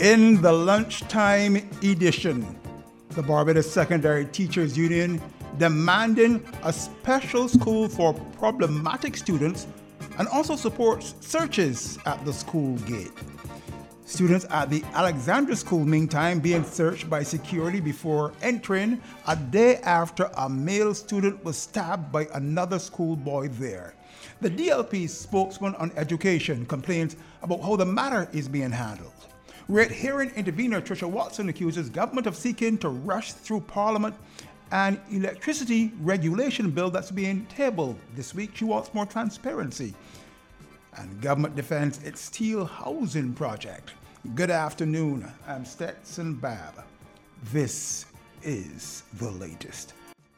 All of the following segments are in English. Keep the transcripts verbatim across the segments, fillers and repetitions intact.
In the lunchtime edition, the Barbados Secondary Teachers Union demanding a special school for problematic students and also supports searches at the school gate. Students at the Alexandra School, meantime, being searched by security before entering a day after a male student was stabbed by another schoolboy there. The D L P spokesman on education complains about how the matter is being handled. Red Hearing intervener Tricia Watson accuses government of seeking to rush through Parliament an electricity regulation bill that's being tabled this week. She wants more transparency. And government defends its steel housing project. Good afternoon, I'm Stetson Babb. This is the latest.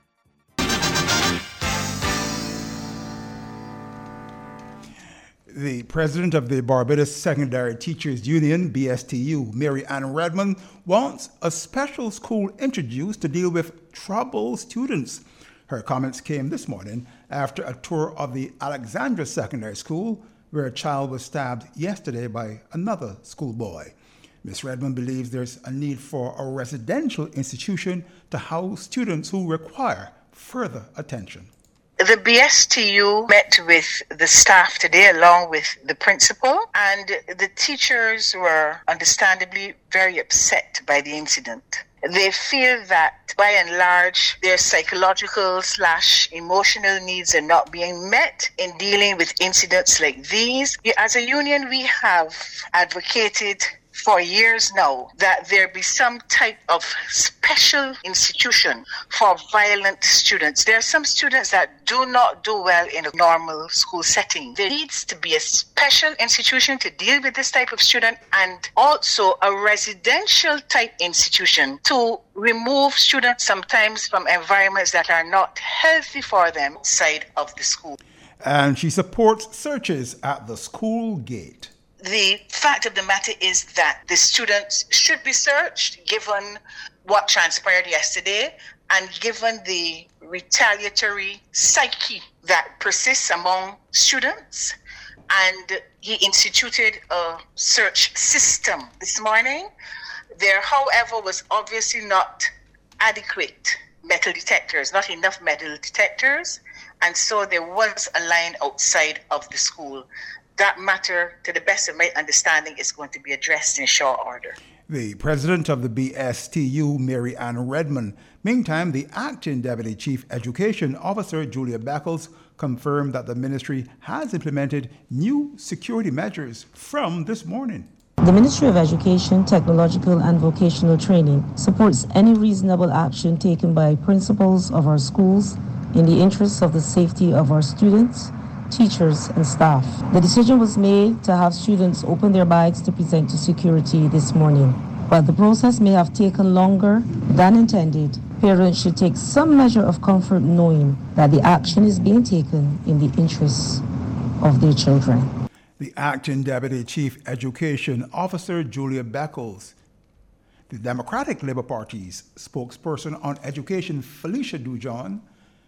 The president of the Barbados Secondary Teachers Union, B S T U, Mary Ann Redmond, wants a special school introduced to deal with troubled students. Her comments came this morning after a tour of the Alexandra Secondary School, where a child was stabbed yesterday by another schoolboy. Miz Redmond believes there's a need for a residential institution to house students who require further attention. The B S T U met with the staff today along with the principal, and the teachers were understandably very upset by the incident. They feel that by and large their psychological slash emotional needs are not being met in dealing with incidents like these. As a union, we have advocated for years now that there be some type of special institution for violent students. There are some students that do not do well in a normal school setting. There needs to be a special institution to deal with this type of student, and also a residential type institution to remove students sometimes from environments that are not healthy for them outside of the school. And she supports searches at the school gate. The fact of the matter is that the students should be searched given what transpired yesterday and given the retaliatory psyche that persists among students. And he instituted a search system this morning. There, however, was obviously not adequate metal detectors, not enough metal detectors, and so there was a line outside of the school. That matter, to the best of my understanding, is going to be addressed in short order. The president of the B S T U, Mary Ann Redmond. Meantime, the acting Deputy Chief Education Officer, Julia Beckles, confirmed that the ministry has implemented new security measures from this morning. The Ministry of Education, Technological and Vocational Training supports any reasonable action taken by principals of our schools in the interests of the safety of our students, teachers and staff. The decision was made to have students open their bags to present to security this morning. While the process may have taken longer than intended, parents should take some measure of comfort knowing that the action is being taken in the interests of their children. The acting Deputy Chief Education Officer, Julia Beckles. The Democratic Labour Party's spokesperson on education, Felicia Dujon,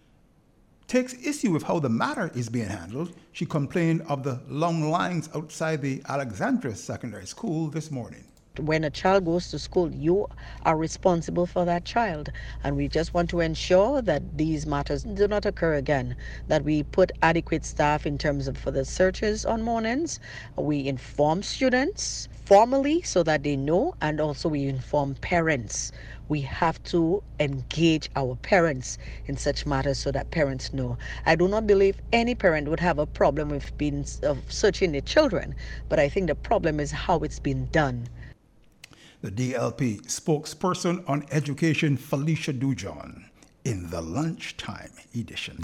takes issue with how the matter is being handled. She complained of the long lines outside the Alexandra Secondary School this morning. When a child goes to school, you are responsible for that child. And we just want to ensure that these matters do not occur again, that we put adequate staff in terms of for the searches on mornings. We inform students formally so that they know, and also we inform parents. We have to engage our parents in such matters so that parents know. I do not believe any parent would have a problem with being of searching their children, but I think the problem is how it's been done. The D L P spokesperson on education, Felicia Dujon, in the lunchtime edition.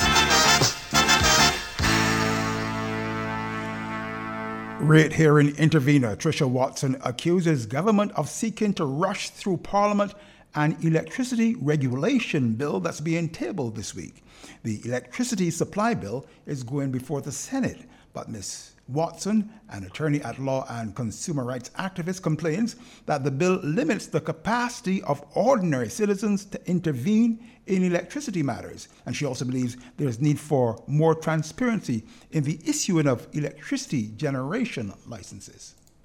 Red Hearing intervener Tricia Watson accuses government of seeking to rush through Parliament an electricity regulation bill that's being tabled this week. The electricity supply bill is going before the Senate, but Miz Watson, an attorney at law and consumer rights activist, complains that the bill limits the capacity of ordinary citizens to intervene in electricity matters. And she also believes there's need for more transparency in the issuing of electricity generation licenses.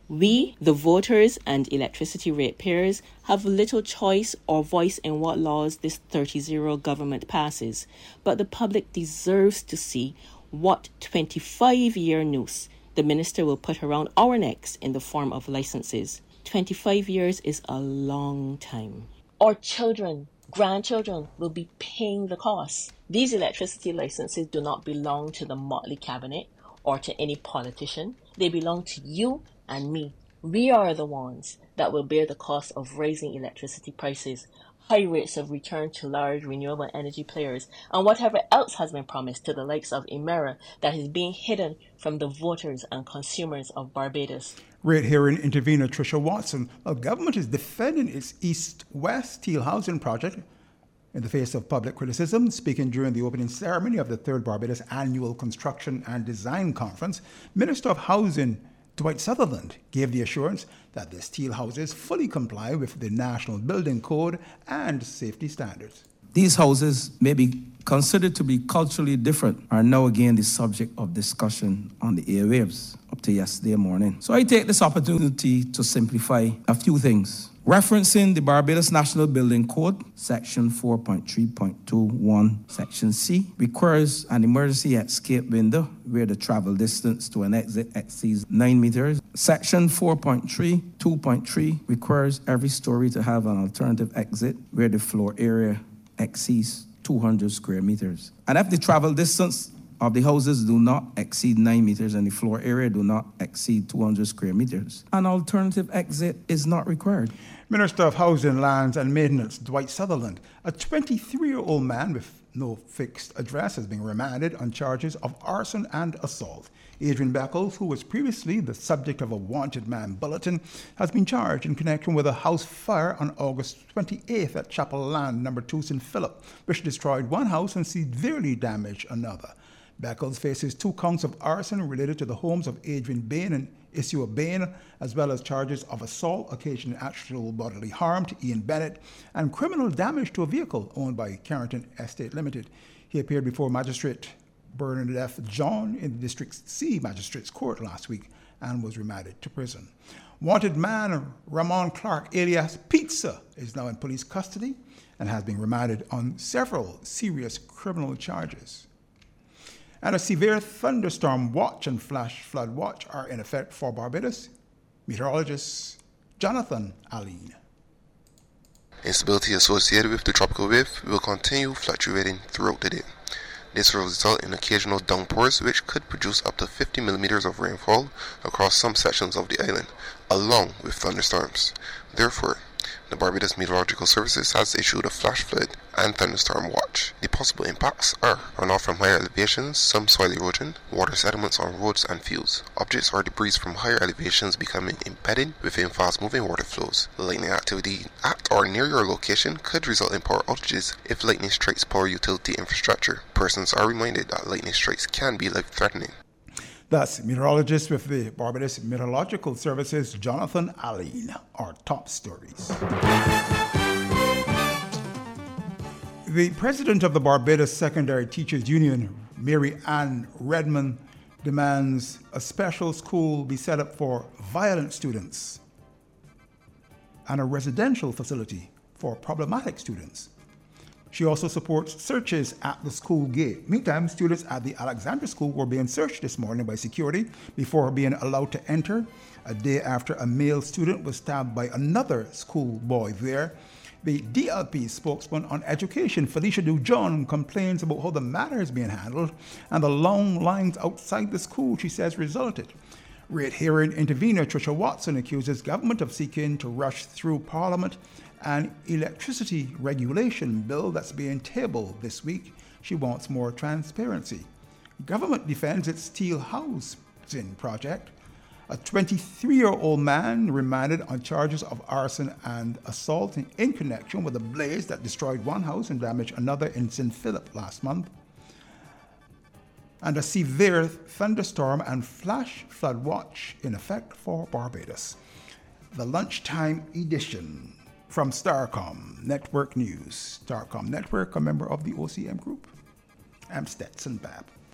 We, the voters and electricity ratepayers, have little choice or voice in what laws this thirty-zero government passes, but the public deserves to see what twenty-five-year noose the minister will put around our necks in the form of licenses. twenty-five years is a long time. Our children, grandchildren will be paying the cost. These electricity licenses do not belong to the motley cabinet or to any politician. They belong to you and me. We are the ones that will bear the cost of raising electricity prices, high rates of return to large renewable energy players, and whatever else has been promised to the likes of Emera that is being hidden from the voters and consumers of Barbados. Right here in intervener Tricia Watson, the government is defending its East-West Steel housing project in the face of public criticism. Speaking during the opening ceremony of the third Barbados Annual Construction and Design Conference, Minister of Housing Dwight Sutherland gave the assurance that the steel houses fully comply with the National Building Code and safety standards. These houses may be considered to be culturally different, are now again the subject of discussion on the airwaves up to yesterday morning. So I take this opportunity to simplify a few things. Referencing the Barbados National Building Code, Section four point three point two one, Section C, requires an emergency escape window where the travel distance to an exit exceeds nine meters. Section four point three point two point three requires every story to have an alternative exit where the floor area exceeds two hundred square meters. And if the travel distance of the houses do not exceed nine meters and the floor area do not exceed two hundred square meters, an alternative exit is not required. Minister of Housing, Lands and Maintenance Dwight Sutherland, a twenty-three-year-old man with no fixed address, has been remanded on charges of arson and assault. Adrian Beckles, who was previously the subject of a wanted man bulletin, has been charged in connection with a house fire on August twenty-eighth at Chapel Land number two Saint Philip, which destroyed one house and severely damaged another. Beckles faces two counts of arson related to the homes of Adrian Bain and Issua Bain, as well as charges of assault occasioning actual bodily harm to Ian Bennett and criminal damage to a vehicle owned by Carrington Estate Limited. He appeared before Magistrate Bernadette John in the District C Magistrates Court last week and was remanded to prison. Wanted man Ramon Clark, alias Pizza, is now in police custody and has been remanded on several serious criminal charges. And a severe thunderstorm watch and flash flood watch are in effect for Barbados. Meteorologist Jonathan Aline. Instability associated with the tropical wave will continue fluctuating throughout the day. This will result in occasional downpours, which could produce up to fifty millimeters of rainfall across some sections of the island, along with thunderstorms. Therefore, the Barbados Meteorological Services has issued a flash flood and thunderstorm watch. The possible impacts are runoff from higher elevations, some soil erosion, water sediments on roads and fields, objects or debris from higher elevations becoming embedded within fast-moving water flows. Lightning activity at or near your location could result in power outages if lightning strikes power utility infrastructure. Persons are reminded that lightning strikes can be life-threatening. Thus, meteorologist with the Barbados Meteorological Services, Jonathan Aline, our top stories. The president of the Barbados Secondary Teachers Union, Mary Ann Redmond, demands a special school be set up for violent students and a residential facility for problematic students. She also supports searches at the school gate. Meantime, students at the Alexandra School were being searched this morning by security before being allowed to enter, a day after a male student was stabbed by another schoolboy there. The D L P spokesman on education, Felicia Dujon, complains about how the matter is being handled and the long lines outside the school, she says, resulted. Right hearing intervener Tricia Watson accuses government of seeking to rush through Parliament an electricity regulation bill that's being tabled this week. She wants more transparency. Government defends its steel housing project. A twenty-three-year-old man remanded on charges of arson and assault in, in connection with a blaze that destroyed one house and damaged another in Saint Philip last month. And a severe thunderstorm and flash flood watch in effect for Barbados. The lunchtime edition from Starcom Network News. Starcom Network, a member of the O C M Group. I'm Stetson Babb.